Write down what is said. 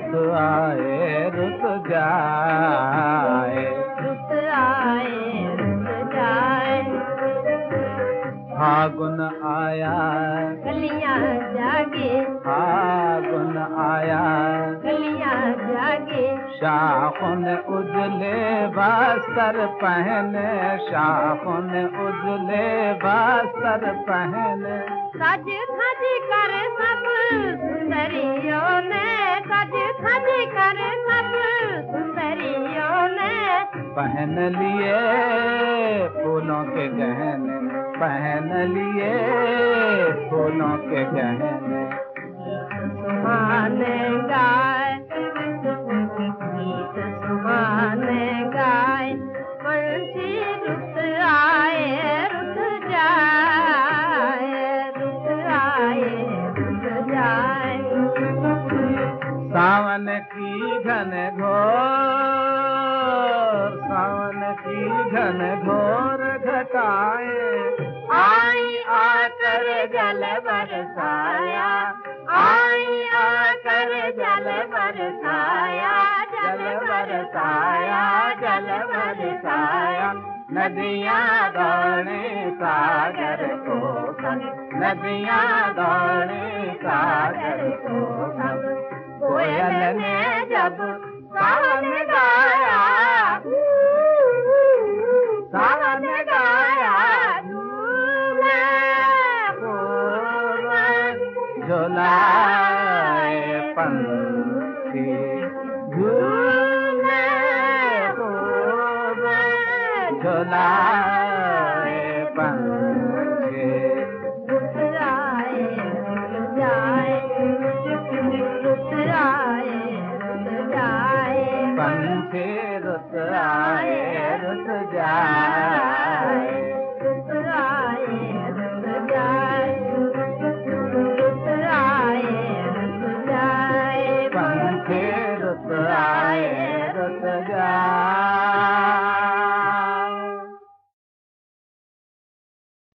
रुत आए रुत जाए, रुत आए रुत जाए। फागुन आया कलियां जागे, फागुन आया कलियां जागे। शाखुन उजले बस्तर पहने, शाखुन उजले बस्तर पहने। सज धज कर सब सुंदरियों ने, सज धज कर सब सुंदरियों ने। पहन लिए फूलों के गहने, पहन लिए फूलों के गहने। सुहाने गाय, गीत सुहाने गाय। पंछी रुत आए रुत जाए, रुत आए रुत जाए। सावन की घन घोर, सावन की घन घोर घटाए। आई आकर जल बरसाया, आई आकर जल बरसाया, जल बरसाया, जल बरसाया। नदियाँ दौड़े सागर को संग, नदियाँ दौड़े सागर को संग। कोयल ने जब सावन गाया, सावन गाया। झूले पूर्व झुलाए पंछी, झूले खूब झुलाए पंछी। रुत आए रुत जाए, रुत आए रुत जाए। पंछी रुत आए रुत जाए।